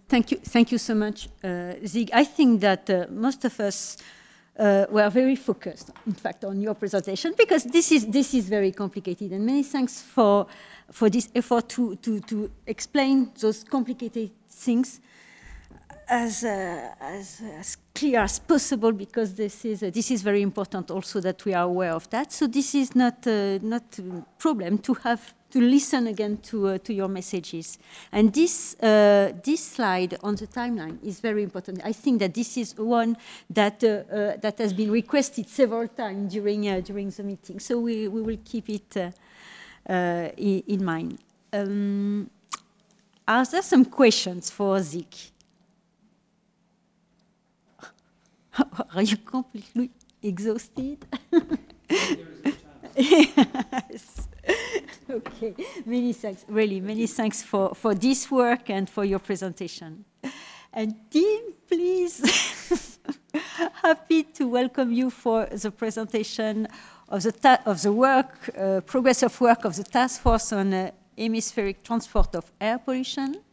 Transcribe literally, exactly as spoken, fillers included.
thank you, thank you so much, uh, Zig. I think that uh, most of us uh, were very focused, in fact, on your presentation because this is this is very complicated. And many thanks for for this effort to to to explain those complicated things as, uh, as, as clear as possible, because this is uh, this is very important also that we are aware of that. So this is not uh, not a problem to have to listen again to uh, to your messages. And this uh, this slide on the timeline is very important. I think that this is one that uh, uh, that has been requested several times during uh, during the meeting. So we we will keep it uh, uh, in, in mind. Um, are there some questions for Zig? Are you completely exhausted? Yes. Okay. Many thanks. Really, many thanks for, for this work and for your presentation. And Tim, please. Happy to welcome you for the presentation of the, ta of the work, uh, progress of work of the task force on uh, hemispheric transport of air pollution.